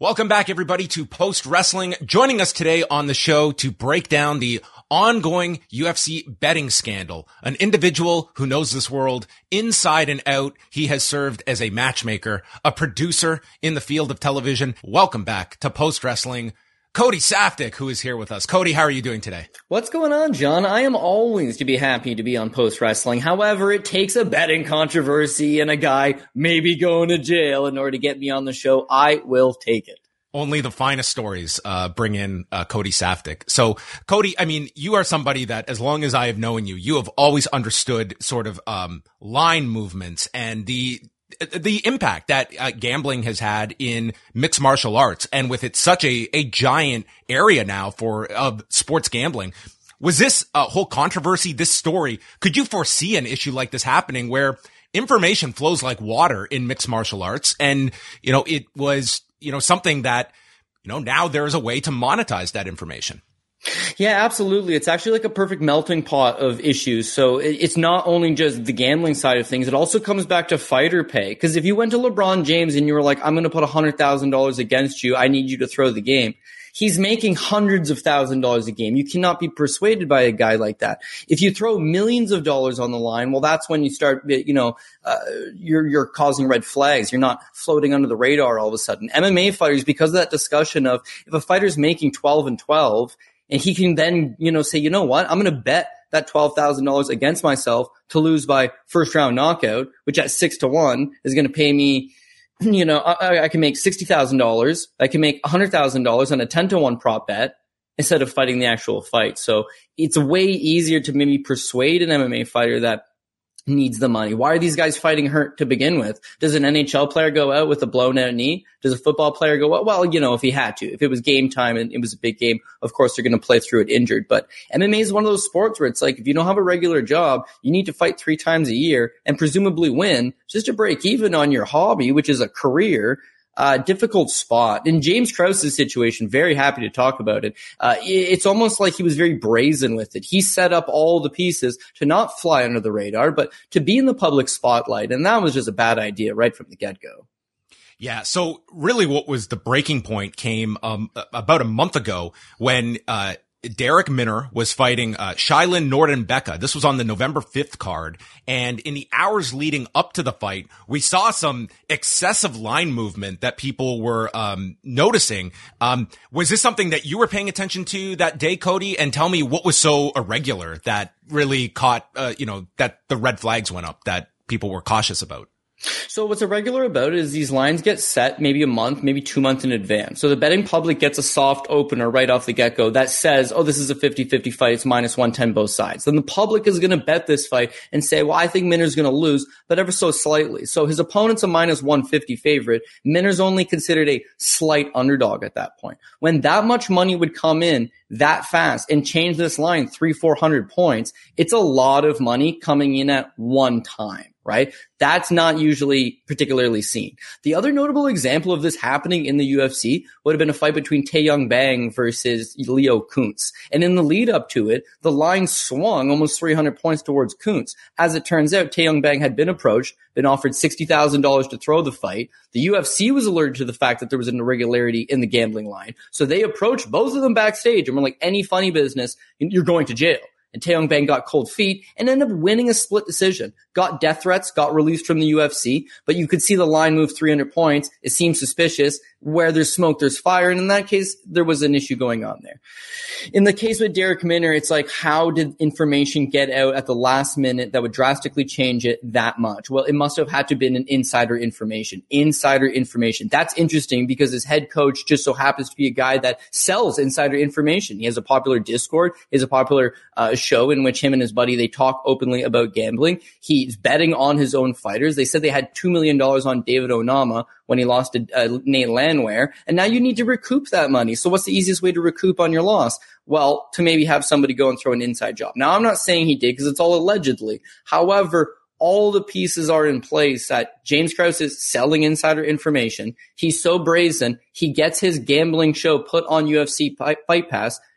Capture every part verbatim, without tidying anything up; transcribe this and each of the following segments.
Welcome back, everybody, to Post Wrestling. Joining us today on the show to break down the ongoing U F C betting scandal. An individual who knows this world inside and out. He has served as a matchmaker, a producer in the field of television. Welcome back to Post Wrestling, Cody Saftik, who is here with us. Cody, how are you doing today? What's going on, John? I am always to be happy to be on Post Wrestling. However, it takes a betting controversy and a guy maybe going to jail in order to get me on the show. I will take it. Only the finest stories uh bring in uh, Cody Saftik. So, Cody, I mean, you are somebody that, as long as I have known you, you have always understood sort of um line movements and the the impact that uh, gambling has had in mixed martial arts, and with it such a a giant area now for uh, sports gambling. Was this a uh, whole controversy, this story? Could you foresee an issue like this happening where information flows like water in mixed martial arts, and you know it was you know, something that, you know, now there is a way to monetize that information? Yeah, absolutely. It's actually like a perfect melting pot of issues. So it's not only just the gambling side of things. It also comes back to fighter pay. Because if you went to LeBron James and you were like, I'm going to put one hundred thousand dollars against you, I need you to throw the game. He's making hundreds of thousand dollars a game. You cannot be persuaded by a guy like that. If you throw millions of dollars on the line, well, that's when you start, you know, uh, you're, you're causing red flags. You're not floating under the radar all of a sudden. M M A fighters, because of that discussion of if a fighter's making twelve and twelve and he can then, you know, say, you know what, I'm going to bet that twelve thousand dollars against myself to lose by first round knockout, which at six to one is going to pay me, you know, I, I can make sixty thousand dollars. I can make one hundred thousand dollars on a ten to one prop bet instead of fighting the actual fight. So it's way easier to maybe persuade an M M A fighter that needs the money. Why are these guys fighting hurt to begin with? Does an N H L player go out with a blown out knee? Does a football player go out? Well, you know, if he had to. If it was game time and it was a big game, of course they're going to play through it injured. But M M A is one of those sports where it's like, if you don't have a regular job, you need to fight three times a year and presumably win just to break even on your hobby, which is a career. Uh, difficult spot. In James Krause's situation, very happy to talk about it. Uh, it's almost like he was very brazen with it. He set up all the pieces to not fly under the radar, but to be in the public spotlight. And that was just a bad idea right from the get-go. Yeah. So really what was the breaking point came, um, about a month ago when, uh, Derek Minner was fighting, uh, Shailin Nordin-Becca. This was on the November fifth card. And in the hours leading up to the fight, we saw some excessive line movement that people were, um, noticing. Um, was this something that you were paying attention to that day, Cody? And tell me what was so irregular that really caught, uh, you know, that the red flags went up that people were cautious about? So what's irregular about it is these lines get set maybe a month, maybe two months in advance. So the betting public gets a soft opener right off the get-go that says, oh, this is a fifty-fifty fight. It's minus one ten both sides. Then the public is going to bet this fight and say, well, I think Minner's going to lose, but ever so slightly. So his opponent's a minus one fifty favorite. Minner's only considered a slight underdog at that point. When that much money would come in that fast and change this line three, four hundred points, it's a lot of money coming in at one time. Right? That's not usually particularly seen. The other notable example of this happening in the U F C would have been a fight between Tae Young Bang versus Leo Kuntz. And in the lead up to it, the line swung almost three hundred points towards Kuntz. As it turns out, Tae Young Bang had been approached, been offered sixty thousand dollars to throw the fight. The U F C was alerted to the fact that there was an irregularity in the gambling line. So they approached both of them backstage and were like, any funny business, you're going to jail. And Tae Young Bang got cold feet and ended up winning a split decision. Got death threats, got released from the U F C, but you could see the line move three hundred points. It seemed suspicious. Where there's smoke, there's fire. And in that case, there was an issue going on there. In the case with Derek Minner, it's like, how did information get out at the last minute that would drastically change it that much? Well, it must have had to have been an insider information. Insider information. That's interesting because his head coach just so happens to be a guy that sells insider information. He has a popular Discord. He has a popular uh, show in which him and his buddy, they talk openly about gambling. He's betting on his own fighters. They said they had two million dollars on David Onama when he lost to uh, Nate Landwehr. And now you need to recoup that money. So what's the easiest way to recoup on your loss? Well, to maybe have somebody go and throw an inside job. Now, I'm not saying he did because it's all allegedly. However, all the pieces are in place that James Krause is selling insider information. He's so brazen. He gets his gambling show put on U F C Fight Pass.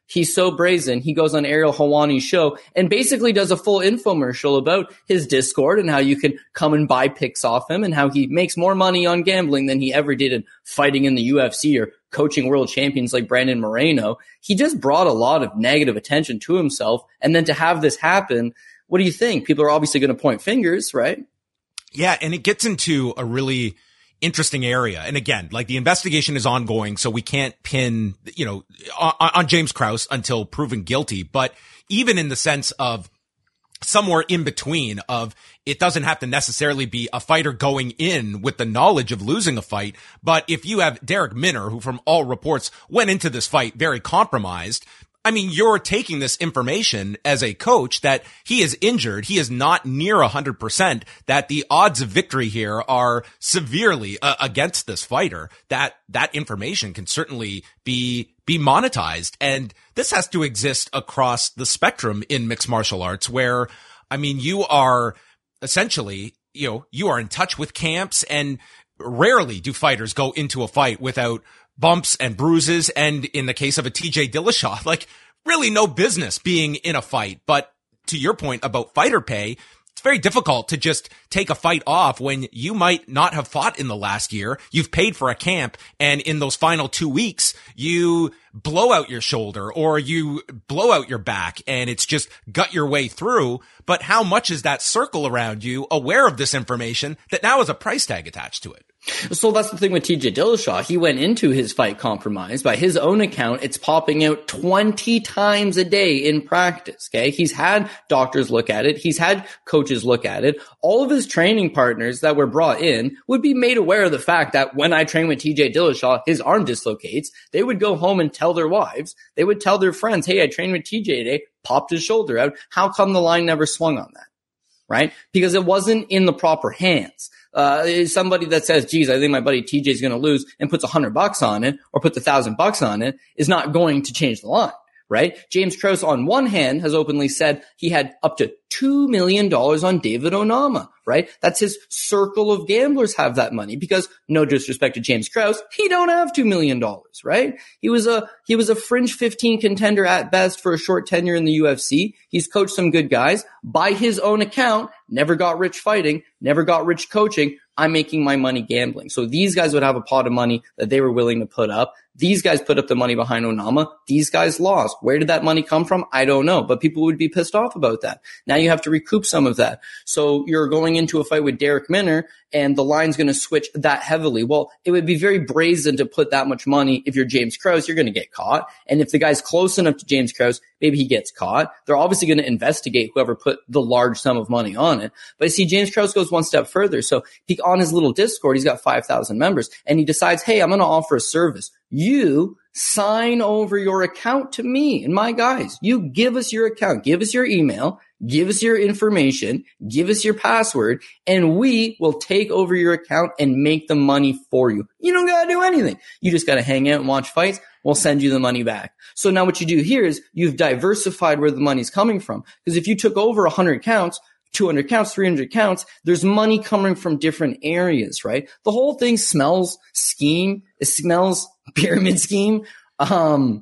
He's so brazen. He goes on Ariel Helwani's show and basically does a full infomercial about his Discord and how you can come and buy picks off him and how he makes more money on gambling than he ever did in fighting in the U F C or coaching world champions like Brandon Moreno. He just brought a lot of negative attention to himself. And then to have this happen, what do you think? People are obviously going to point fingers, right? Yeah. And it gets into a really interesting area. And again, like the investigation is ongoing, so we can't pin, you know, on, on James Krause until proven guilty. But even in the sense of somewhere in between of it doesn't have to necessarily be a fighter going in with the knowledge of losing a fight. But if you have Derek Minner, who from all reports went into this fight very compromised, I mean, you're taking this information as a coach that he is injured. He is not near a hundred percent, that the odds of victory here are severely uh, against this fighter. That, that information can certainly be, be monetized. And this has to exist across the spectrum in mixed martial arts where, I mean, you are essentially, you know, you are in touch with camps, and rarely do fighters go into a fight without bumps and bruises. And in the case of a T J Dillashaw, like really no business being in a fight. But to your point about fighter pay, it's very difficult to just take a fight off when you might not have fought in the last year. You've paid for a camp, and in those final two weeks, you blow out your shoulder or you blow out your back, and it's just gut your way through. But how much is that circle around you aware of this information that now has a price tag attached to it? So that's the thing with T J Dillashaw. He went into his fight compromised. By his own account, it's popping out twenty times a day in practice. Okay. He's had doctors look at it. He's had coaches look at it. All of his training partners that were brought in would be made aware of the fact that when I train with T J Dillashaw, his arm dislocates. They would go home and tell their wives. They would tell their friends, hey, I trained with T J today, popped his shoulder out. How come the line never swung on that? Right? Because it wasn't in the proper hands. Uh, somebody that says, geez, I think my buddy T J is going to lose, and puts a hundred bucks on it or puts a thousand bucks on it, is not going to change the line, right? James Krause on one hand has openly said he had up to two million dollars on David Onama, right? That's his circle of gamblers have that money, because no disrespect to James Krause, he don't have two million dollars, right? He was a, he was a fringe fifteen contender at best for a short tenure in the U F C. He's coached some good guys. By his own account, never got rich fighting, never got rich coaching. I'm making my money gambling. So these guys would have a pot of money that they were willing to put up. These guys put up the money behind Onama. These guys lost. Where did that money come from? I don't know, but people would be pissed off about that. Now you have to recoup some of that. So you're going into a fight with Derek Minner, and the line's going to switch that heavily. Well, it would be very brazen to put that much money. If you're James Krause, you're going to get caught. And if the guy's close enough to James Krause, maybe he gets caught. They're obviously going to investigate whoever put the large sum of money on it. But see, James Krause goes one step further. So he, on his little Discord, he's got five thousand members, and he decides, hey, I'm going to offer a service. You sign over your account to me and my guys. You give us your account, give us your email, give us your information, give us your password, and we will take over your account and make the money for you. You don't got to do anything. You just got to hang out and watch fights. We'll send you the money back. So now what you do here is you've diversified where the money's coming from. Because if you took over one hundred accounts, two hundred accounts, three hundred accounts, there's money coming from different areas, right? The whole thing smells scheme. It smells pyramid scheme. Um,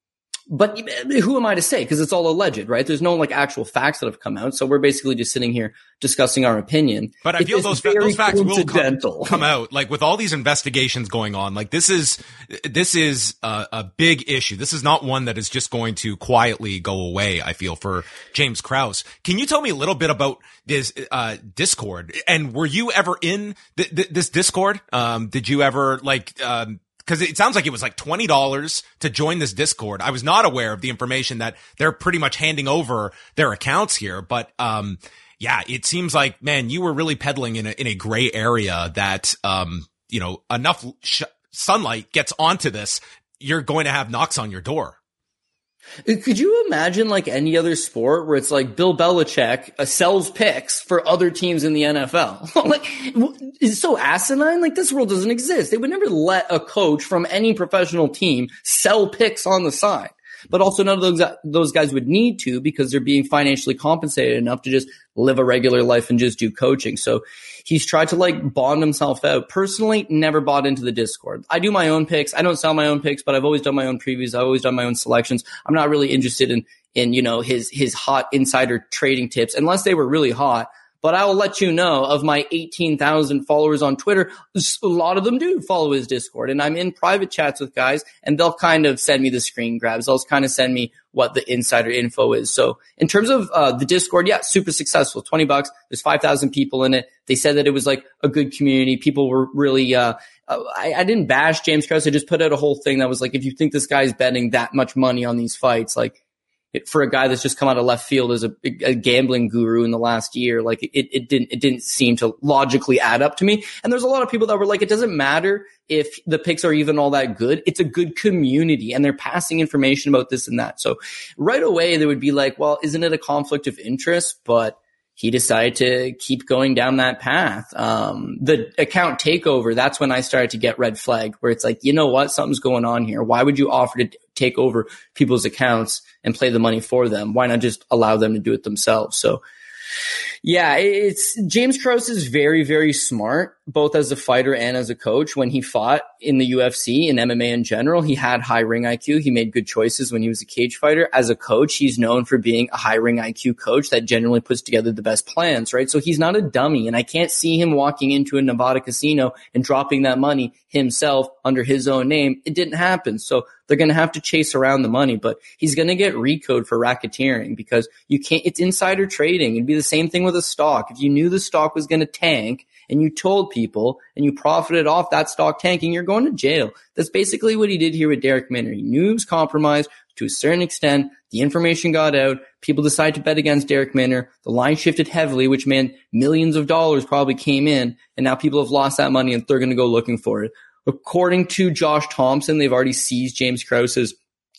but who am I to say? Because it's all alleged, right? There's no like actual facts that have come out. So we're basically just sitting here discussing our opinion. But I feel those, those facts will come, come out. Like with all these investigations going on, like this is, this is a, a big issue. This is not one that is just going to quietly go away, I feel, for James Krause. Can you tell me a little bit about this, uh, Discord? And were you ever in th- th- this Discord? Um, did you ever like, um, Cause it sounds like it was like twenty dollars to join this Discord. I was not aware of the information that they're pretty much handing over their accounts here. But, um, yeah, it seems like, man, you were really peddling in a, in a gray area that, um, you know, enough sh- sunlight gets onto this, you're going to have knocks on your door. Could you imagine like any other sport where it's like Bill Belichick uh, sells picks for other teams in the N F L? Like, it's so asinine. Like, this world doesn't exist. They would never let a coach from any professional team sell picks on the side. but also none of those, those guys would need to because they're being financially compensated enough to just live a regular life and just do coaching. So he's tried to like bond himself out. Personally, never bought into the Discord. I do my own picks. I don't sell my own picks, but I've always done my own previews. I've always done my own selections. I'm not really interested in, in, you know, his, his hot insider trading tips unless they were really hot. But I will let you know of my eighteen thousand followers on Twitter, a lot of them do follow his Discord. And I'm in private chats with guys, and they'll kind of send me the screen grabs. They'll kind of send me what the insider info is. So in terms of uh, the Discord, yeah, super successful. twenty bucks. There's five thousand people in it. They said that it was like a good community. People were really uh, – I, I didn't bash James Krause. I just put out a whole thing that was like, if you think this guy's betting that much money on these fights, like – for a guy that's just come out of left field as a, a gambling guru in the last year, like it, it didn't, it didn't seem to logically add up to me. And there's a lot of people that were like, it doesn't matter if the picks are even all that good. It's a good community and they're passing information about this and that. So right away they would be like, well, isn't it a conflict of interest? But he decided to keep going down that path. Um, the account takeover, that's when I started to get red flagged, where it's like, you know what? Something's going on here. Why would you offer to take over people's accounts and play the money for them? Why not just allow them to do it themselves? So yeah, it's James Krause is very, very smart, both as a fighter and as a coach. When he fought in the U F C and M M A in general, he had high ring I Q. He made good choices when he was a cage fighter. As a coach, he's known for being a high ring I Q coach that generally puts together the best plans, right? So he's not a dummy, and I can't see him walking into a Nevada casino and dropping that money himself under his own name. It didn't happen. So they're going to have to chase around the money, but he's going to get recode for racketeering because you can't, it's insider trading. It'd be the same thing with a stock. If you knew the stock was going to tank and you told people and you profited off that stock tanking, you're going to jail. That's basically what he did here with Darrick Minner. He knew he was compromised to a certain extent. The information got out. People decided to bet against Darrick Minner. The line shifted heavily, which meant millions of dollars probably came in, and now people have lost that money and they're going to go looking for it. According to Josh Thompson, they've already seized James Krause's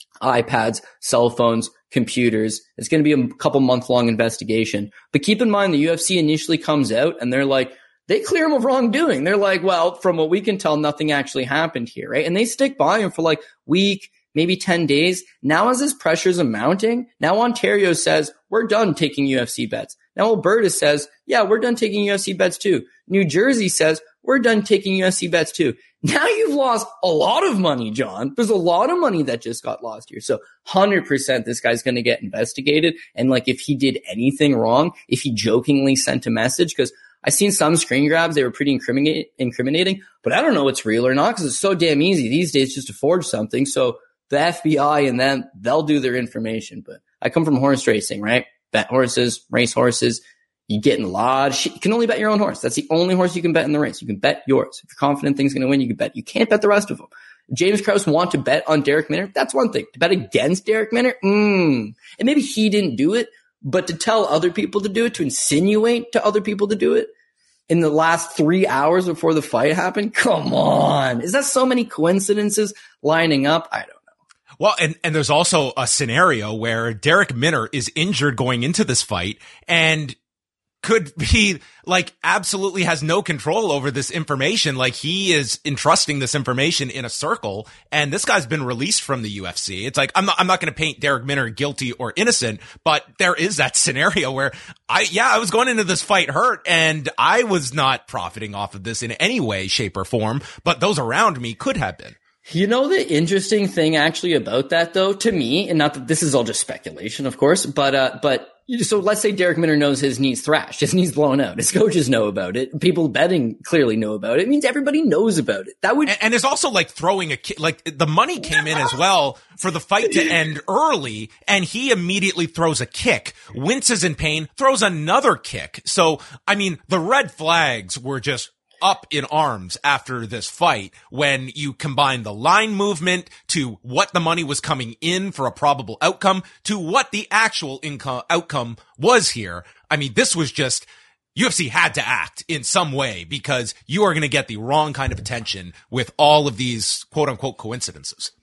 iPads, cell phones, computers. It's going to be a couple month long investigation. But keep in mind, the U F C initially comes out and they're like, they clear him of wrongdoing. They're like, well, from what we can tell, nothing actually happened here, right? And they stick by him for like week, maybe ten days. Now as this pressure's mounting, now Ontario says, we're done taking U F C bets. Now Alberta says, yeah, we're done taking U F C bets too. New Jersey says, we're done taking U F C bets too. Now you've lost a lot of money, John. There's a lot of money that just got lost here. So one hundred percent this guy's going to get investigated. And like if he did anything wrong, if he jokingly sent a message, because I've seen some screen grabs, they were pretty incriminate, incriminating, but I don't know what's real or not because it's so damn easy these days just to forge something. So the F B I and them, they'll do their information. But I come from horse racing, right? Bet horses, race horses. You get in a lot of shit. You can only bet your own horse. That's the only horse you can bet in the race. You can bet yours. If you're confident things going to win, you can bet. You can't bet the rest of them. James Krause want to bet on Darrick Minner? That's one thing. To bet against Darrick Minner? Mm. And maybe he didn't do it, but to tell other people to do it, to insinuate to other people to do it in the last three hours before the fight happened? Come on. Is that so many coincidences lining up? I don't know. Well, and, and there's also a scenario where Darrick Minner is injured going into this fight and could be like absolutely has no control over this information. Like he is entrusting this information in a circle, and this guy's been released from the U F C. It's like, I'm not, I'm not going to paint Darrick Minner guilty or innocent, but there is that scenario where I, yeah, I was going into this fight hurt and I was not profiting off of this in any way, shape or form, but those around me could have been. You know, the interesting thing actually about that though, to me, and not that this is all just speculation, of course, but, uh, but, so let's say Darrick Minner knows his knee's thrashed, his knee's blown out. His coaches know about it. People betting clearly know about it. It means everybody knows about it. That would, and, and it's also like throwing a kick. Like the money came in as well for the fight to end early, and he immediately throws a kick, winces in pain, throws another kick. So I mean, the red flags were just up in arms after this fight when you combine the line movement to what the money was coming in for a probable outcome to what the actual income outcome was here. I mean, this was just, U F C had to act in some way because you are going to get the wrong kind of attention with all of these quote unquote coincidences.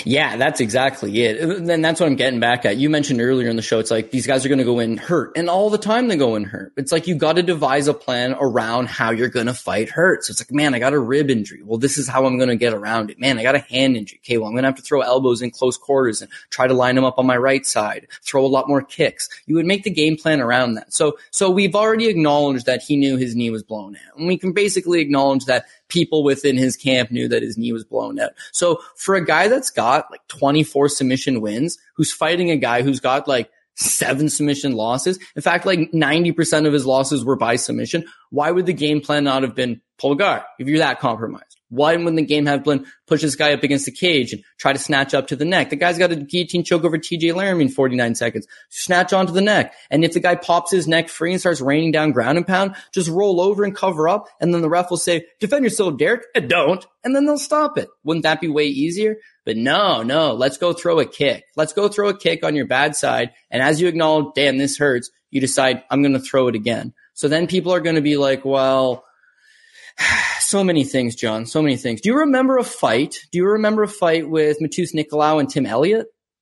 Yeah, that's exactly it. And that's what I'm getting back at. You mentioned earlier in the show, it's like these guys are going to go in hurt, and all the time they go in hurt. It's like you got to devise a plan around how you're going to fight hurt. So it's like, man, I got a rib injury. Well, this is how I'm going to get around it. Man, I got a hand injury. Okay, well, I'm going to have to throw elbows in close quarters and try to line them up on my right side, throw a lot more kicks. You would make the game plan around that. So, so we've already acknowledged that he knew his knee was blown out. And we can basically acknowledge that people within his camp knew that his knee was blown out. So for a guy that's got like twenty-four submission wins, who's fighting a guy who's got like seven submission losses, in fact, like ninety percent of his losses were by submission, why would the game plan not have been pull guard if you're that compromised? Why wouldn't the game have been push this guy up against the cage and try to snatch up to the neck? The guy's got a guillotine choke over T J Laramie in forty-nine seconds. Snatch onto the neck. And if the guy pops his neck free and starts raining down ground and pound, just roll over and cover up. And then the ref will say, defend yourself, Derek. And don't. And then they'll stop it. Wouldn't that be way easier? But no, no, let's go throw a kick. Let's go throw a kick on your bad side. And as you acknowledge, damn, this hurts, you decide, I'm going to throw it again. So then people are going to be like, well, so many things, John, so many things. Do you remember a fight? Do you remember a fight with Matus Nicolau and Tim Elliott?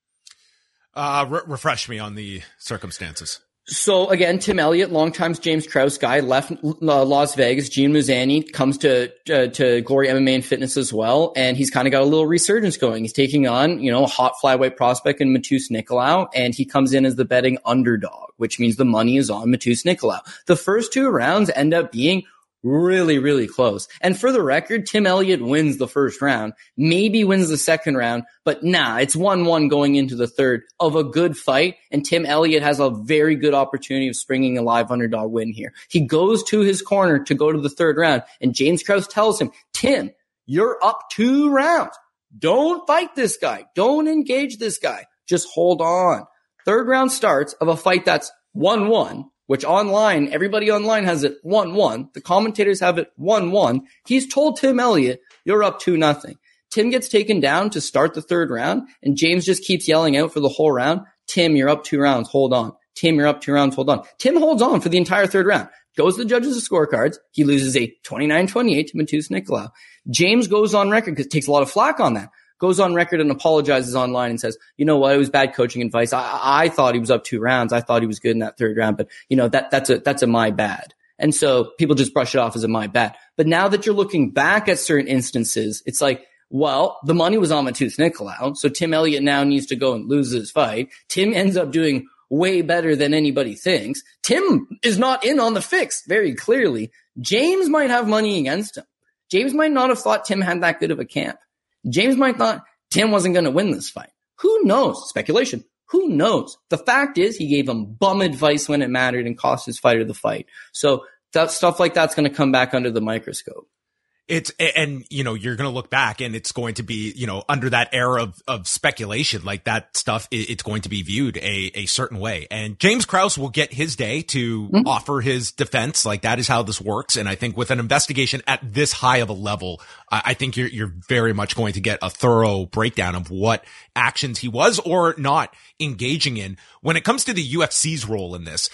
Uh, re- refresh me on the circumstances. So again, Tim Elliott, longtime James Krause guy, left uh, Las Vegas. Gene Muzani comes to uh, to Glory M M A and Fitness as well, and he's kind of got a little resurgence going. He's taking on, you know, a hot flyweight prospect in Matus Nicolau, and he comes in as the betting underdog, which means the money is on Matus Nicolau. The first two rounds end up being really, really close. And for the record, Tim Elliott wins the first round, maybe wins the second round, but nah, it's one one going into the third of a good fight. And Tim Elliott has a very good opportunity of springing a live underdog win here. He goes to his corner to go to the third round, and James Krause tells him, Tim, you're up two rounds. Don't fight this guy. Don't engage this guy. Just hold on. Third round starts of a fight that's one one. Which online, everybody online has it one one. The commentators have it one one. He's told Tim Elliott, you're up two nothing. Tim gets taken down to start the third round, and James just keeps yelling out for the whole round, Tim, you're up two rounds, hold on. Tim, you're up two rounds, hold on. Tim holds on for the entire third round. Goes to the judges' scorecards. He loses a twenty-nine twenty-eight to Matus Nicolau. James goes on record, because it takes a lot of flack on that, goes on record and apologizes online and says, you know what, it was bad coaching advice. I, I thought he was up two rounds. I thought he was good in that third round, but you know, that, that's a, that's a my bad. And so people just brush it off as a my bad. But now that you're looking back at certain instances, it's like, well, the money was on Matus Nicolau. So Tim Elliott now needs to go and lose his fight. Tim ends up doing way better than anybody thinks. Tim is not in on the fix very clearly. James might have money against him. James might not have thought Tim had that good of a camp. James might thought Tim wasn't going to win this fight. Who knows? Speculation. Who knows? The fact is he gave him bum advice when it mattered and cost his fighter the fight. So that stuff like that's going to come back under the microscope. It's, and, you know, you're going to look back and it's going to be, you know, under that era of, of speculation, like that stuff, it's going to be viewed a, a certain way. And James Krause will get his day to mm-hmm. offer his defense. Like that is how this works. And I think with an investigation at this high of a level, I think you're, you're very much going to get a thorough breakdown of what actions he was or not engaging in. When it comes to the U F C's role in this,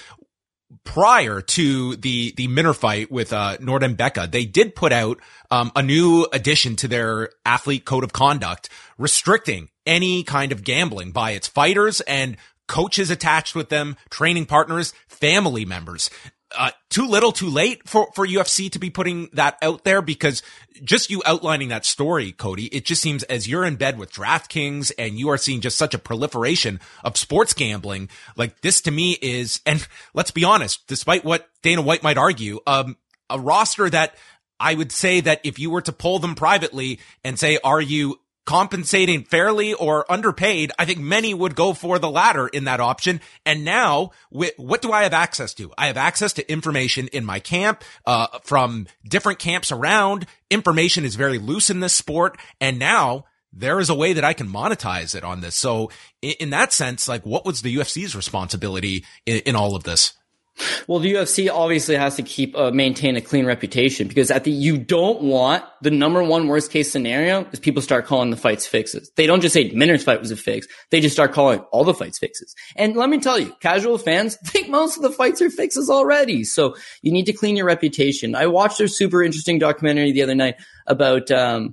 prior to the, the Minner fight with, uh, Nordin Becca, they did put out, um, a new addition to their athlete code of conduct restricting any kind of gambling by its fighters and coaches attached with them, training partners, family members. Uh, too little, too late for, for U F C to be putting that out there, because just you outlining that story, Cody, it just seems as you're in bed with DraftKings and you are seeing just such a proliferation of sports gambling, like this to me is, and let's be honest, despite what Dana White might argue, um, a roster that I would say that if you were to poll them privately and say, are you compensating fairly or underpaid, I think many would go for the latter in that option. And now, wh- what do I have access to? I have access to information in my camp, uh, from different camps around. Information is very loose in this sport. And now there is a way that I can monetize it on this. So in, in that sense, like what was the U F C's responsibility in, in all of this? Well, the U F C obviously has to keep uh, maintain a clean reputation, because at the you don't want the number one worst case scenario is people start calling the fights fixes. They don't just say Minner's fight was a fix; they just start calling all the fights fixes. And let me tell you, casual fans think most of the fights are fixes already. So you need to clean your reputation. I watched a super interesting documentary the other night about um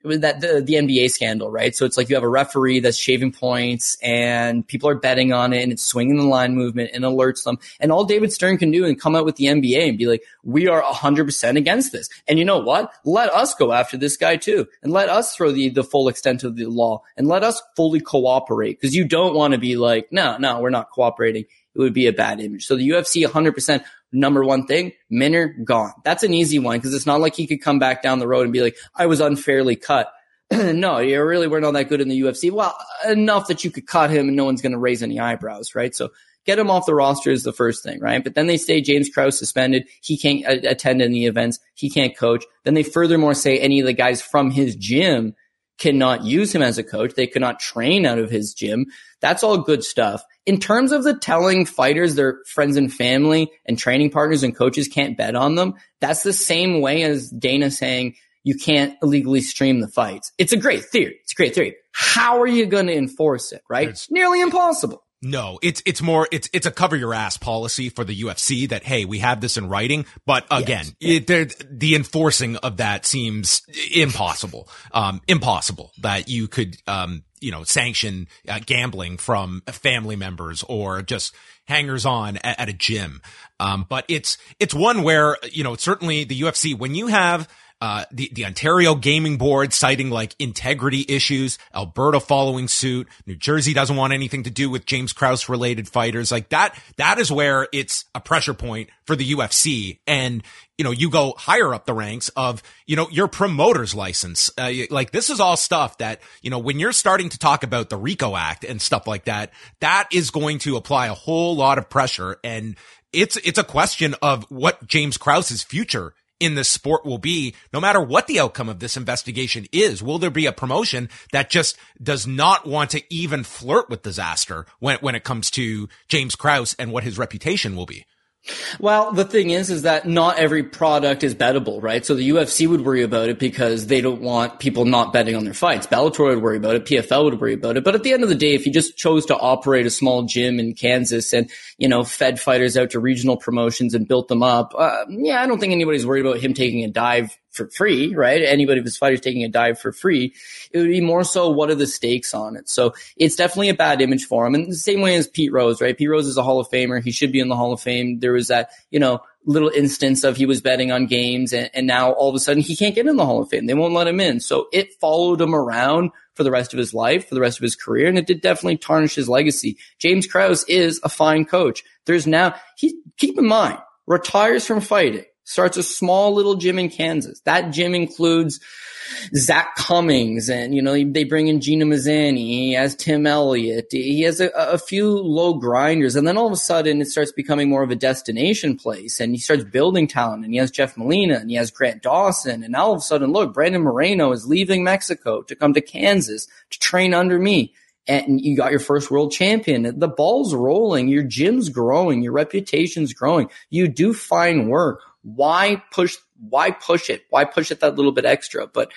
that the, the N B A scandal, right? So it's like you have a referee that's shaving points and people are betting on it and it's swinging the line movement and alerts them. And all David Stern can do and come out with the N B A and be like, we are one hundred percent against this. And you know what? Let us go after this guy too. And let us throw the, the full extent of the law and let us fully cooperate, because you don't want to be like, no, no, we're not cooperating. It would be a bad image. So the U F C one hundred percent. Number one thing, Minner gone. That's an easy one, because it's not like he could come back down the road and be like, I was unfairly cut. No, you really weren't all that good in the U F C. Well, enough that you could cut him and no one's going to raise any eyebrows, right? So get him off the roster is the first thing, right? But then they say James Krause suspended. He can't uh, attend any events. He can't coach. Then they furthermore say any of the guys from his gym cannot use him as a coach. They cannot train out of his gym. That's all good stuff. In terms of the telling fighters their friends and family and training partners and coaches can't bet on them, that's the same way as Dana saying you can't illegally stream the fights. It's a great theory. It's a great theory. How are you going to enforce it, right? It's nearly impossible. No, it's it's more it's it's a cover your ass policy for the U F C that, hey, we have this in writing, but again, yes. it, the enforcing of that seems impossible. Um, impossible that you could um you know sanction uh, gambling from family members or just hangers on at, at a gym. Um, but it's it's one where you know certainly the U F C, when you have Uh, the, the Ontario Gaming Board citing like integrity issues, Alberta following suit, New Jersey doesn't want anything to do with James Krause related fighters like that. That is where it's a pressure point for the U F C. And, you know, you go higher up the ranks of, you know, your promoter's license. Uh, like this is all stuff that, you know, when you're starting to talk about the RICO Act and stuff like that, that is going to apply a whole lot of pressure. And it's, it's a question of what James Krause's future in this sport will be, no matter what the outcome of this investigation is. Will there be a promotion that just does not want to even flirt with disaster when, when it comes to James Krause and what his reputation will be? Well, the thing is, is that not every product is bettable, right? So the U F C would worry about it because they don't want people not betting on their fights. Bellator would worry about it. P F L would worry about it. But at the end of the day, if you just chose to operate a small gym in Kansas and, you know, fed fighters out to regional promotions and built them up, uh, yeah, I don't think anybody's worried about him taking a dive for free, right? Anybody of his fighters taking a dive for free. It would be more so, what are the stakes on it? So it's definitely a bad image for him. And the same way as Pete Rose, right? Pete Rose is a Hall of Famer. He should be in the Hall of Fame. There was that, you know, little instance of he was betting on games and, and now all of a sudden he can't get in the Hall of Fame. They won't let him in. So it followed him around for the rest of his life, for the rest of his career. And it did definitely tarnish his legacy. James Krause is a fine coach. There's now, he, keep in mind, retires from fighting. Starts a small little gym in Kansas. That gym includes Zach Cummings and, you know, they bring in Gina Mazzani. He has Tim Elliott. He has a, a few low grinders. And then all of a sudden it starts becoming more of a destination place and he starts building talent and he has Jeff Molina and he has Grant Dawson. And now all of a sudden, look, Brandon Moreno is leaving Mexico to come to Kansas to train under me. And you got your first world champion. The ball's rolling. Your gym's growing. Your reputation's growing. You do fine work. Why push, why push it? Why push it that little bit extra? But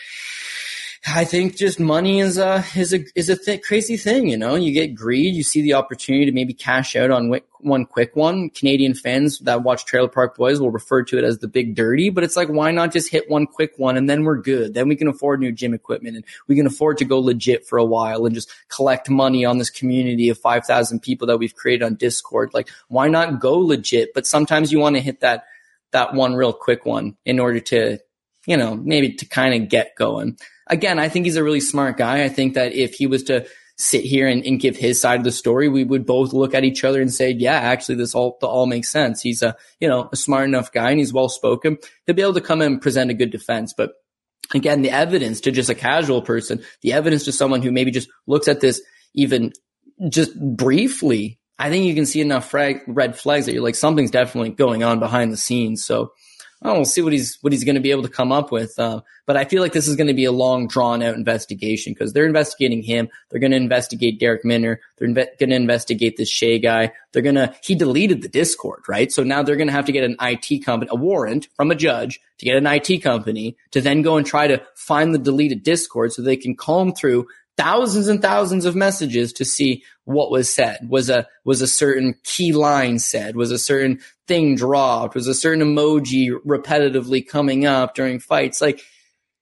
I think just money is a, is a, is a th- crazy thing. You know, you get greed. You see the opportunity to maybe cash out on w- one quick one. Canadian fans that watch Trailer Park Boys will refer to it as the big dirty, but it's like, why not just hit one quick one and then we're good? Then we can afford new gym equipment and we can afford to go legit for a while and just collect money on this community of five thousand people that we've created on Discord. Like, why not go legit? But sometimes you want to hit that, that one real quick one in order to, you know, maybe to kind of get going. Again, I think he's a really smart guy. I think that if he was to sit here and, and give his side of the story, we would both look at each other and say, yeah, actually this all, all makes sense. He's a, you know, a smart enough guy and he's well spoken. He'll be able to come in and present a good defense. But again, the evidence to just a casual person, the evidence to someone who maybe just looks at this even just briefly, I think you can see enough frag, red flags that you're like, something's definitely going on behind the scenes. So I don't know, we'll see what he's, what he's going to be able to come up with. Uh, but I feel like this is going to be a long drawn out investigation because they're investigating him. They're going to investigate Derek Minner. They're inve- going to investigate this Shea guy. They're going to, he deleted the Discord, right? So now they're going to have to get an I T company, a warrant from a judge to get an I T company to then go and try to find the deleted Discord so they can comb through thousands and thousands of messages to see what was said. Was a, was a certain key line said? Was a certain thing dropped? Was a certain emoji repetitively coming up during fights? Like,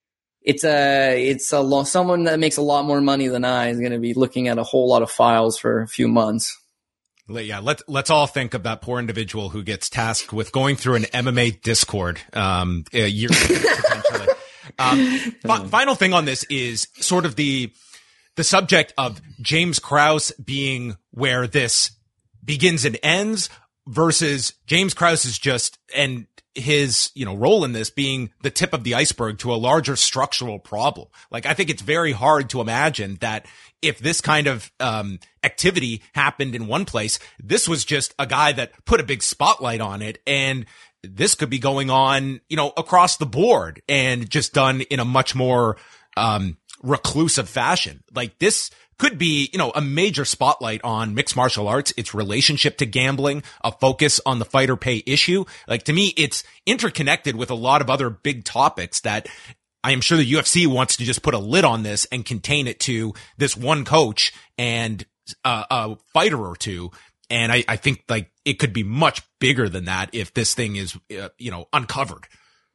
it's a it's a lo- someone that makes a lot more money than I is going to be looking at a whole lot of files for a few months. Yeah, let's let's all think of that poor individual who gets tasked with going through an M M A Discord um, a year potentially. Um, fi- final thing on this is sort of the the subject of James Krause being where this begins and ends versus James Krause is just and his, you know, role in this being the tip of the iceberg to a larger structural problem. Like, I think it's very hard to imagine that if this kind of um activity happened in one place, this was just a guy that put a big spotlight on it, and this could be going on, you know, across the board and just done in a much more um reclusive fashion. Like, this could be, you know, a major spotlight on mixed martial arts, its relationship to gambling, a focus on the fighter pay issue. Like, to me, it's interconnected with a lot of other big topics that I am sure the U F C wants to just put a lid on this and contain it to this one coach and uh, a fighter or two. And I, I think like it could be much bigger than that if this thing is, uh, you know, uncovered.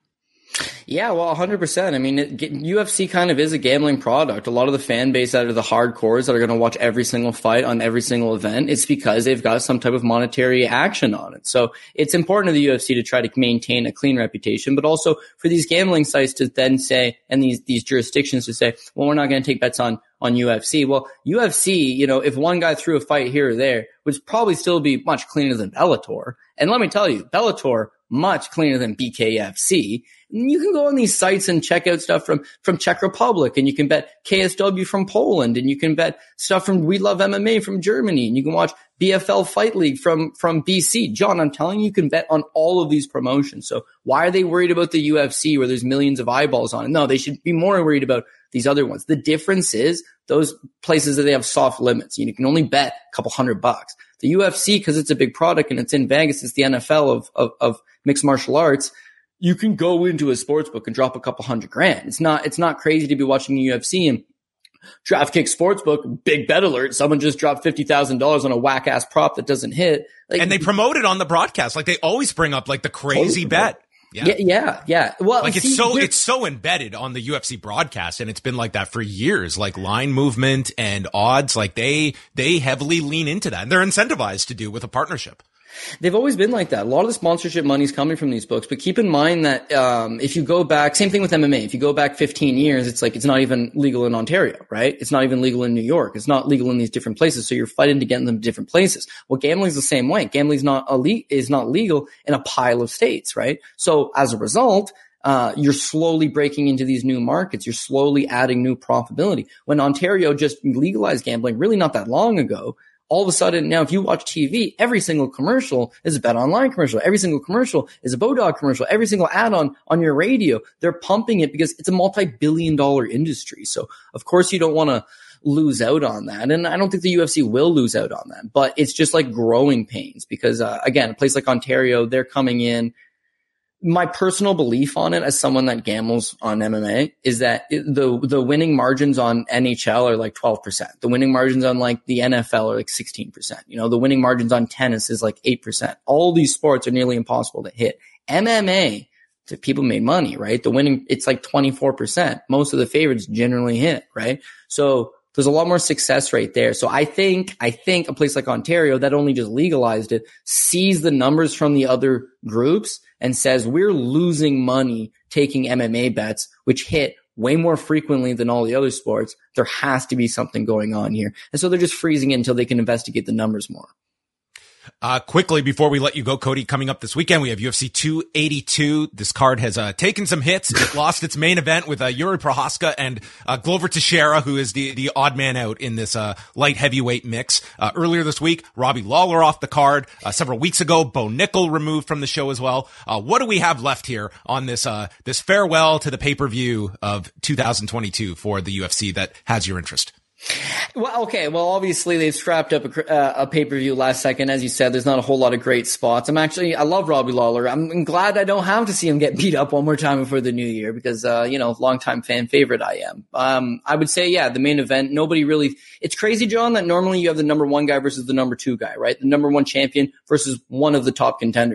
Yeah, well, one hundred percent. I mean, it, U F C kind of is a gambling product. A lot of the fan base out of the hardcores that are going to watch every single fight on every single event, it's because they've got some type of monetary action on it. So it's important to the U F C to try to maintain a clean reputation, but also for these gambling sites to then say, and these, these jurisdictions to say, well, we're not going to take bets on, on U F C. Well, U F C, you know, if one guy threw a fight here or there, would probably still be much cleaner than Bellator. And let me tell you, Bellator, much cleaner than B K F C. You can go on these sites and check out stuff from, from Czech Republic, and you can bet K S W from Poland, and you can bet stuff from We Love M M A from Germany, and you can watch B F L Fight League from, from B C. John, I'm telling you, you can bet on all of these promotions. So why are they worried about the U F C where there's millions of eyeballs on it? No, they should be more worried about these other ones. The difference is those places that they have soft limits. You can only bet a couple hundred bucks. The U F C, because it's a big product and it's in Vegas, it's the N F L of, of, of mixed martial arts. You can go into a sports book and drop a couple hundred grand. It's not, it's not crazy to be watching the U F C and DraftKings Sportsbook, big bet alert. Someone just dropped fifty thousand dollars on a whack ass prop that doesn't hit. Like, and they promote it on the broadcast. Like, they always bring up like the crazy totally bet. Yeah. yeah, yeah, yeah. Well, like see, it's so it's so embedded on the U F C broadcast, and it's been like that for years. Like line movement and odds, like they they heavily lean into that, and they're incentivized to do with a partnership. They've always been like that. A lot of the sponsorship money is coming from these books, but keep in mind that um if you go back, same thing with M M A. If you go back fifteen years, it's like it's not even legal in Ontario, right? It's not even legal in New York. It's not legal in these different places. So you're fighting to get them to different places. Well, gambling's the same way. Gambling's not elite, is not legal in a pile of states, right? So as a result, Uh, you're slowly breaking into these new markets. You're slowly adding new profitability. When Ontario just legalized gambling really not that long ago, all of a sudden now if you watch T V, every single commercial is a Bet Online commercial. Every single commercial is a Bodog commercial. Every single ad on, on your radio, they're pumping it because it's a multi-billion dollar industry. So of course you don't want to lose out on that. And I don't think the U F C will lose out on that, but it's just like growing pains because, uh, again, a place like Ontario, they're coming in. My personal belief on it as someone that gambles on M M A is that the, the winning margins on N H L are like twelve percent. The winning margins on like the N F L are like sixteen percent. You know, the winning margins on tennis is like eight percent. All these sports are nearly impossible to hit. M M A, the people made money, right? The winning, it's like twenty-four percent. Most of the favorites generally hit, right? So there's a lot more success rate there. So I think, I think a place like Ontario that only just legalized it sees the numbers from the other groups and says, we're losing money taking M M A bets, which hit way more frequently than all the other sports. There has to be something going on here. And so they're just freezing it until they can investigate the numbers more. Uh, quickly before we let you go, Cody, coming up this weekend, we have U F C two eighty-two. This card has, uh, taken some hits. It lost its main event with, uh, Yuri Prochazka and, uh, Glover Teixeira, who is the, the odd man out in this, uh, light heavyweight mix. Uh, earlier this week, Robbie Lawler off the card. Uh, several weeks ago, Bo Nickel removed from the show as well. Uh, what do we have left here on this, uh, this farewell to the pay-per-view of two thousand twenty-two for the U F C that has your interest? Well, okay. Well, obviously they've strapped up a, uh, a pay-per-view last second. As you said, there's not a whole lot of great spots. I'm actually, I love Robbie Lawler. I'm, I'm glad I don't have to see him get beat up one more time before the new year because, uh, you know, longtime fan favorite I am. Um, I would say, yeah, the main event, nobody really, it's crazy, John, that normally you have the number one guy versus the number two guy, right? The number one champion versus one of the top contenders.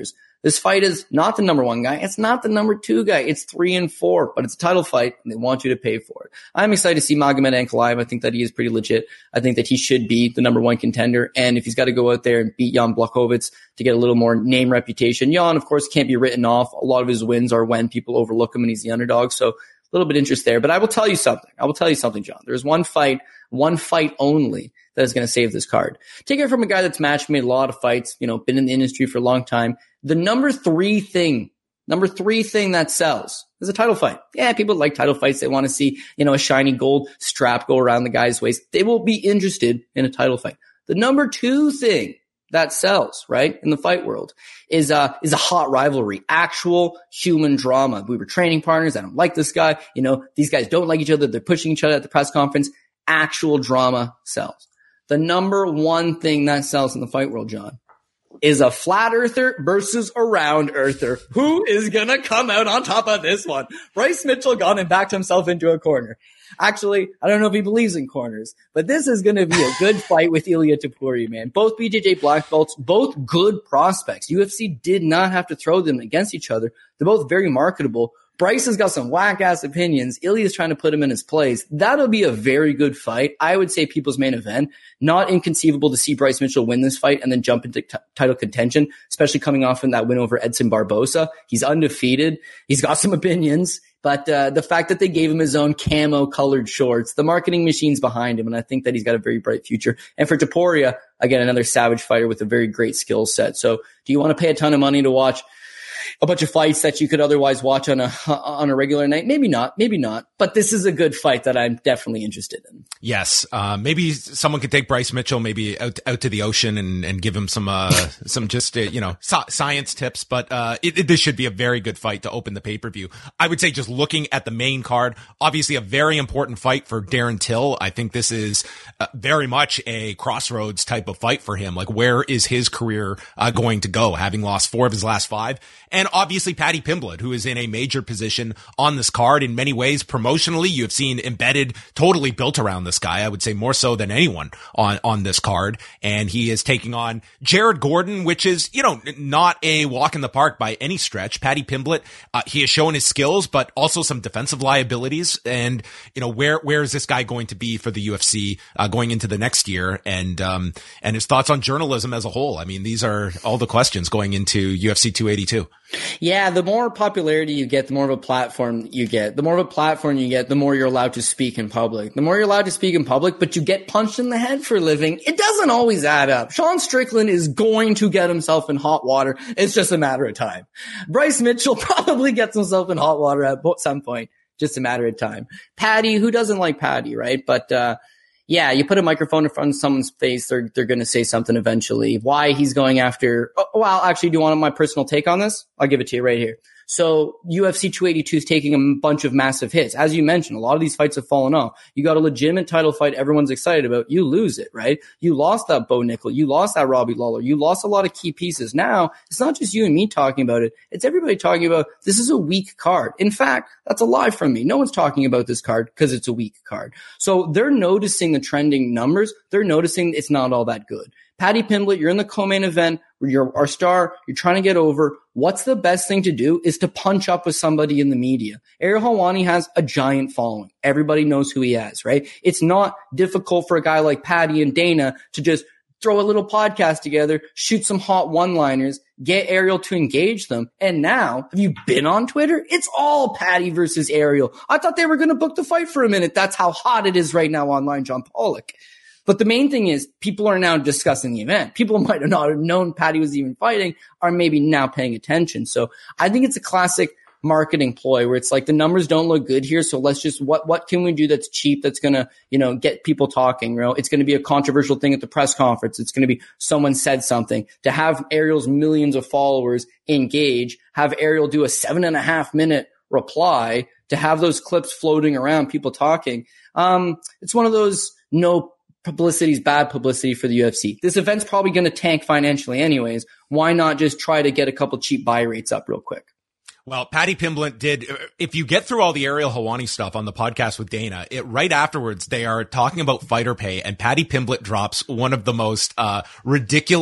This fight is not the number one guy. It's not the number two guy. It's three and four, but it's a title fight and they want you to pay for it. I'm excited to see Magomed Ankalaev. I think that he is pretty legit. I think that he should be the number one contender. And if he's got to go out there and beat Jan Blachowicz to get a little more name reputation, Jan, of course, can't be written off. A lot of his wins are when people overlook him and he's the underdog. So a little bit of interest there, but I will tell you something. I will tell you something, John. There's one fight, one fight only that is going to save this card. Take it from a guy that's matched, made a lot of fights, you know, been in the industry for a long time. The number three thing, number three thing that sells is a title fight. Yeah, people like title fights. They want to see, you know, a shiny gold strap go around the guy's waist. They will be interested in a title fight. The number two thing that sells, right, in the fight world is uh is a hot rivalry, actual human drama. We were training partners. I don't like this guy. You know, these guys don't like each other. They're pushing each other at the press conference. Actual drama sells. The number one thing that sells in the fight world, John, is a flat earther versus a round earther. Who is going to come out on top of this one? Bryce Mitchell gone and backed himself into a corner. Actually, I don't know if he believes in corners, but this is going to be a good fight with Ilia Topuria, man. Both B J J black belts, both good prospects. U F C did not have to throw them against each other. They're both very marketable. Bryce has got some whack-ass opinions. Ilya's trying to put him in his place. That'll be a very good fight. I would say people's main event. Not inconceivable to see Bryce Mitchell win this fight and then jump into t- title contention, especially coming off in that win over Edson Barbosa. He's undefeated. He's got some opinions. But uh, the fact that they gave him his own camo-colored shorts, the marketing machine's behind him, and I think that he's got a very bright future. And for Topuria, again, another savage fighter with a very great skill set. So do you want to pay a ton of money to watch a bunch of fights that you could otherwise watch on a on a regular night? Maybe not, maybe not. But this is a good fight that I'm definitely interested in. Yes, uh, maybe someone could take Bryce Mitchell maybe out out to the ocean and, and give him some uh, some just uh, you know so- science tips. But uh, it, it, this should be a very good fight to open the pay per view. I would say just looking at the main card, obviously a very important fight for Darren Till. I think this is uh, very much a crossroads type of fight for him. Like, where is his career uh, going to go, having lost four of his last five? And obviously Paddy Pimblett, who is in a major position on this card in many ways. Promotionally, you have seen embedded, totally built around this guy. I would say more so than anyone on, on this card. And he is taking on Jared Gordon, which is, you know, not a walk in the park by any stretch. Paddy Pimblett, uh, he has shown his skills, but also some defensive liabilities. And, you know, where, where is this guy going to be for the U F C, uh, going into the next year? And, um, and his thoughts on journalism as a whole. I mean, these are all the questions going into U F C two eighty-two. Yeah, the more popularity you get, the more of a platform you get. The more of a platform you get, the more you're allowed to speak in public. The more you're allowed to speak in public, but you get punched in the head for a living, it doesn't always add up. Sean Strickland is going to get himself in hot water. It's just a matter of time. Bryce Mitchell probably gets himself in hot water at some point. Just a matter of time. Paddy, who doesn't like Paddy, right? But, uh, yeah, you put a microphone in front of someone's face, they're they're going to say something eventually. Why he's going after oh, – well, actually, do you want my personal take on this? I'll give it to you right here. So U F C two eighty-two is taking a bunch of massive hits. As you mentioned, a lot of these fights have fallen off. You got a legitimate title fight everyone's excited about. You lose it, right? You lost that Bo Nickel. You lost that Robbie Lawler. You lost a lot of key pieces. Now, it's not just you and me talking about it. It's everybody talking about this is a weak card. In fact, that's a lie from me. No one's talking about this card because it's a weak card. So they're noticing the trending numbers. They're noticing it's not all that good. Paddy Pimblett, you're in the co-main event. You're our star. You're trying to get over. What's the best thing to do is to punch up with somebody in the media. Ariel Helwani has a giant following. Everybody knows who he has, right? It's not difficult for a guy like Paddy and Dana to just throw a little podcast together, shoot some hot one-liners, get Ariel to engage them. And now, have you been on Twitter? It's all Paddy versus Ariel. I thought they were going to book the fight for a minute. That's how hot it is right now online, John Pollock. But the main thing is people are now discussing the event. People might have not have known Paddy was even fighting, are maybe now paying attention. So I think it's a classic marketing ploy where it's like the numbers don't look good here. So let's just, what, what can we do that's cheap? That's going to, you know, get people talking, you know, it's going to be a controversial thing at the press conference. It's going to be someone said something. To have Ariel's millions of followers engage, have Ariel do a seven and a half minute reply, to have those clips floating around, people talking. Um, it's one of those no publicity is bad publicity for the U F C. This event's probably going to tank financially anyways. Why not just try to get a couple cheap buy rates up real quick? Well, Paddy Pimblett did, if you get through all the Ariel Helwani stuff on the podcast with Dana, it right afterwards, they are talking about fighter pay, and Paddy Pimblett drops one of the most uh ridiculous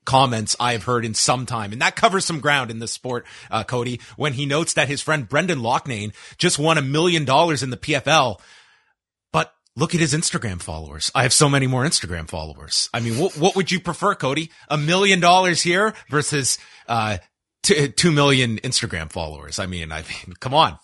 comments I have heard in some time. And that covers some ground in this sport, uh, Cody, when he notes that his friend Brendan Loughnane just won a million dollars in the P F L. But look at his Instagram followers. I have so many more Instagram followers. I mean, what, what would you prefer, Cody? A million dollars here versus, uh, t- two million Instagram followers. I mean, I mean, come on.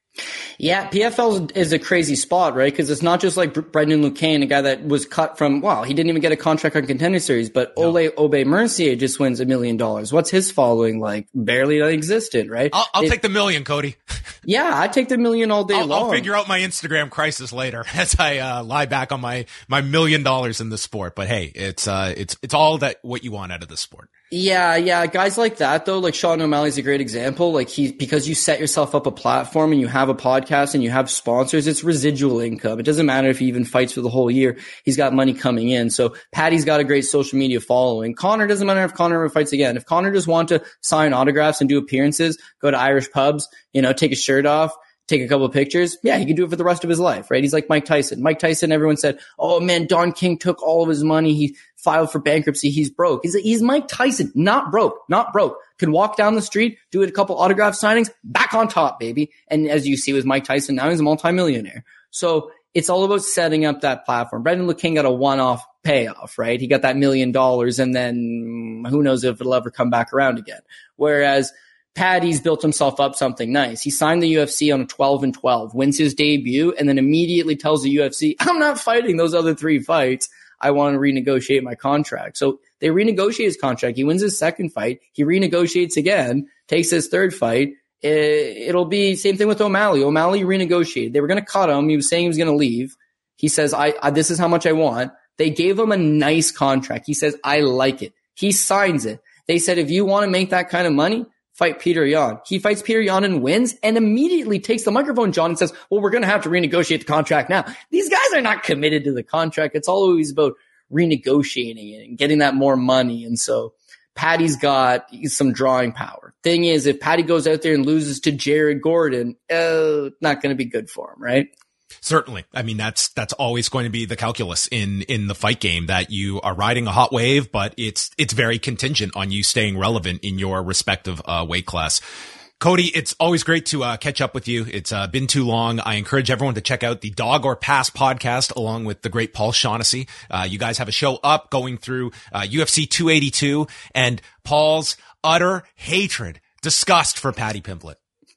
Yeah, P F L is a crazy spot, right? Because it's not just like Brendan Loughnane, a guy that was cut from, wow, he didn't even get a contract on Contender Series, but no. Ole Obe-Mercier just wins a million dollars. What's his following like? Barely existent, right? I'll, I'll it, take the million, Cody. Yeah, I'd take the million all day I'll, long. I'll figure out my Instagram crisis later as I uh, lie back on my my million dollars in the sport. But hey, it's uh, it's it's all that what you want out of the sport. Yeah, yeah. Guys like that, though, like Sean O'Malley's a great example. Like he, because you set yourself up a platform and you have a podcast and you have sponsors, it's residual income. It doesn't matter if he even fights for the whole year. He's got money coming in. So Paddy's got a great social media following. Connor, doesn't matter if Connor ever fights again. If Connor just wants to sign autographs and do appearances, go to Irish pubs, you know, take his shirt off, take a couple of pictures, yeah, he can do it for the rest of his life, right? He's like Mike Tyson. Mike Tyson, everyone said, oh man, Don King took all of his money. He filed for bankruptcy. He's broke. He's, he's Mike Tyson, not broke, not broke. Can walk down the street, do a couple autograph signings, back on top, baby. And as you see with Mike Tyson, now he's a multimillionaire. So it's all about setting up that platform. Brendan Loughnane got a one-off payoff, right? He got that million dollars and then who knows if it'll ever come back around again. Whereas Paddy's built himself up something nice. He signed the U F C on a twelve and twelve, wins his debut, and then immediately tells the U F C, I'm not fighting those other three fights. I want to renegotiate my contract. So they renegotiate his contract. He wins his second fight. He renegotiates again, takes his third fight. It'll be same thing with O'Malley. O'Malley renegotiated. They were going to cut him. He was saying he was going to leave. He says, I, I, this is how much I want. They gave him a nice contract. He says, I like it. He signs it. They said, if you want to make that kind of money, fight Peter Yan. He fights Peter Yan and wins and immediately takes the microphone, John, and says, well, we're going to have to renegotiate the contract now. These guys are not committed to the contract. It's always about renegotiating it and getting that more money. And so Paddy's got some drawing power. Thing is, if Paddy goes out there and loses to Jared Gordon, uh, not going to be good for him, right? Certainly. I mean, that's, that's always going to be the calculus in, in the fight game, that you are riding a hot wave, but it's, it's very contingent on you staying relevant in your respective, uh, weight class. Cody, it's always great to, uh, catch up with you. It's, uh, been too long. I encourage everyone to check out the Dog or Pass podcast along with the great Paul Shaughnessy. Uh, you guys have a show up going through, uh, U F C two eighty-two and Paul's utter hatred, disgust for Paddy Pimblett.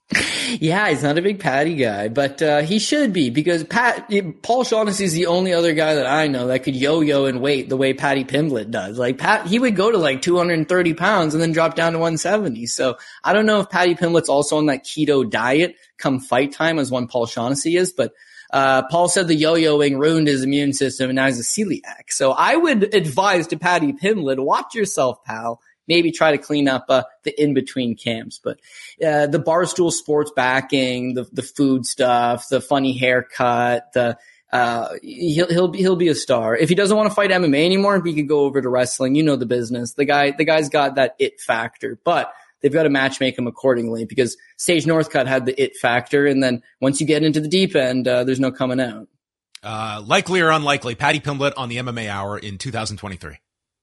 Yeah, he's not a big Paddy guy, but uh, he should be, because Pat Paul Shaughnessy is the only other guy that I know that could yo-yo and weight the way Paddy Pimblett does. Like Pat, he would go to like two hundred thirty pounds and then drop down to one seventy. So I don't know if Paddy Pimblett's also on that keto diet come fight time as one Paul Shaughnessy is, but uh Paul said the yo-yoing ruined his immune system and now he's a celiac. So I would advise to Paddy Pimblett, watch yourself, pal. Maybe try to clean up uh, the in-between camps. But uh, the Barstool Sports backing, the the food stuff, the funny haircut, the uh, he'll he'll be, he'll be a star. If he doesn't want to fight M M A anymore, he could go over to wrestling. You know the business. The guy the guy's got that it factor, but they've got to match make him accordingly, because Sage Northcutt had the it factor, and then once you get into the deep end, uh, there's no coming out. Uh, likely or unlikely, Paddy Pimblett on the M M A Hour in two thousand twenty-three.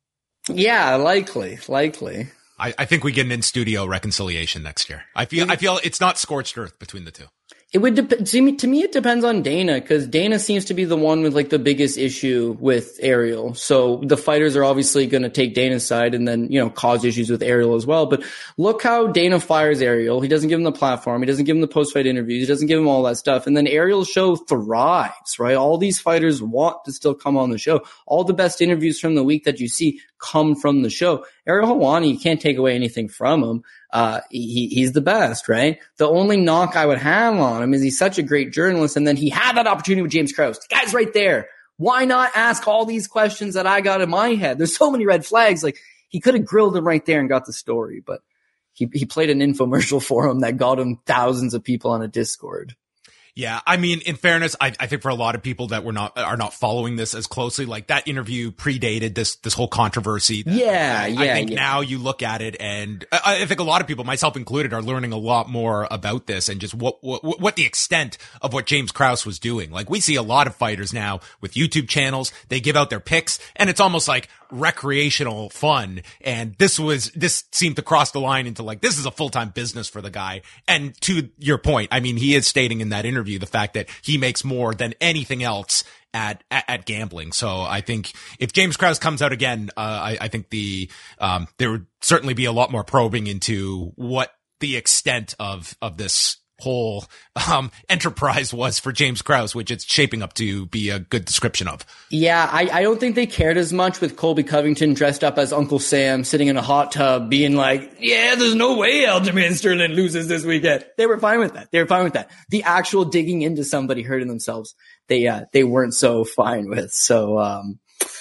Yeah, likely, likely. I, I think we get an in-studio reconciliation next year. I feel, I feel it's not scorched earth between the two. It would dep- to me, to me, it depends on Dana, because Dana seems to be the one with like the biggest issue with Ariel. So the fighters are obviously going to take Dana's side and then, you know, cause issues with Ariel as well. But look how Dana fires Ariel. He doesn't give him the platform. He doesn't give him the post-fight interviews. He doesn't give him all that stuff. And then Ariel's show thrives, right? All these fighters want to still come on the show. All the best interviews from the week that you see come from the show. Ariel Helwani, you can't take away anything from him. Uh, he, he's the best, right? The only knock I would have on him is he's such a great journalist. And then he had that opportunity with James Krause. The guy's right there. Why not ask all these questions that I got in my head? There's so many red flags. Like, he could have grilled him right there and got the story, but he, he played an infomercial for him that got him thousands of people on a Discord. Yeah, I mean, in fairness, I, I think for a lot of people that were not are not following this as closely, like that interview predated this this whole controversy. That, yeah, I, yeah. I think yeah. now you look at it, and I, I think a lot of people, myself included, are learning a lot more about this and just what what what the extent of what James Krause was doing. Like, we see a lot of fighters now with YouTube channels. They give out their picks, and it's almost like recreational fun. And this was, this seemed to cross the line into like, this is a full-time business for the guy. And to your point, I mean, he is stating in that interview the fact that he makes more than anything else at, at, at gambling. So I think if James Krause comes out again, uh, I, I think the, um, there would certainly be a lot more probing into what the extent of, of this whole, um, enterprise was for James Krause, which it's shaping up to be a good description of. Yeah, I, I don't think they cared as much with Colby Covington dressed up as Uncle Sam sitting in a hot tub being like, yeah, there's no way Aljamain Sterling loses this weekend. They were fine with that. They were fine with that. The actual digging into somebody hurting themselves, they, uh, they weren't so fine with. So, um,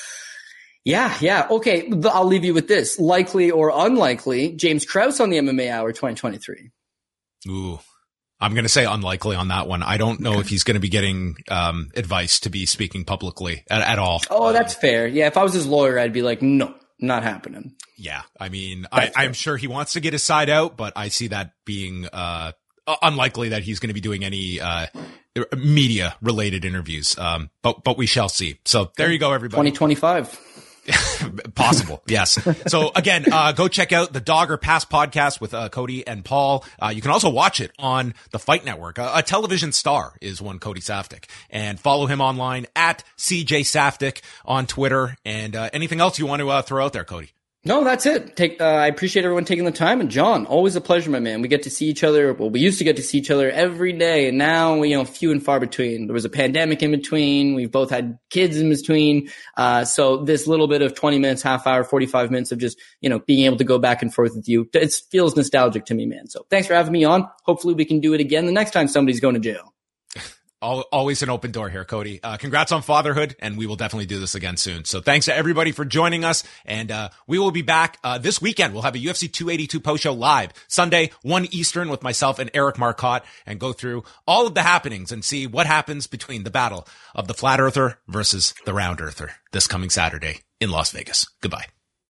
yeah, yeah. Okay. I'll leave you with this. Likely or unlikely, James Krause on the M M A Hour twenty twenty-three. Ooh. I'm going to say unlikely on that one. I don't know if he's going to be getting um, advice to be speaking publicly at, at all. Oh, um, that's fair. Yeah, if I was his lawyer, I'd be like, no, not happening. Yeah, I mean, I, I'm sure he wants to get his side out, but I see that being uh, unlikely that he's going to be doing any uh, media-related interviews. Um, but but we shall see. So there you go, everybody. twenty twenty-five. Possible. Yes. So again, uh, go check out the Dogger Pass podcast with, uh, Cody and Paul. Uh, you can also watch it on the Fight Network. Uh, a television star is one Cody Saftik, and follow him online at C J Saftik on Twitter. And, uh, anything else you want to, uh, throw out there, Cody? No, that's it. Take, uh, I appreciate everyone taking the time. And John, always a pleasure, my man. We get to see each other. Well, we used to get to see each other every day, and now, you know, few and far between. There was a pandemic in between. We've both had kids in between. Uh, so this little bit of twenty minutes, half hour, forty-five minutes of just, you know, being able to go back and forth with you, it feels nostalgic to me, man. So thanks for having me on. Hopefully we can do it again the next time somebody's going to jail. Always an open door here, Cody. Uh, congrats on fatherhood, and we will definitely do this again soon. So thanks to everybody for joining us, and uh, we will be back uh, this weekend. We'll have a U F C two eighty-two post show live Sunday, one Eastern, with myself and Eric Marcotte, and go through all of the happenings and see what happens between the battle of the flat earther versus the round earther this coming Saturday in Las Vegas. Goodbye.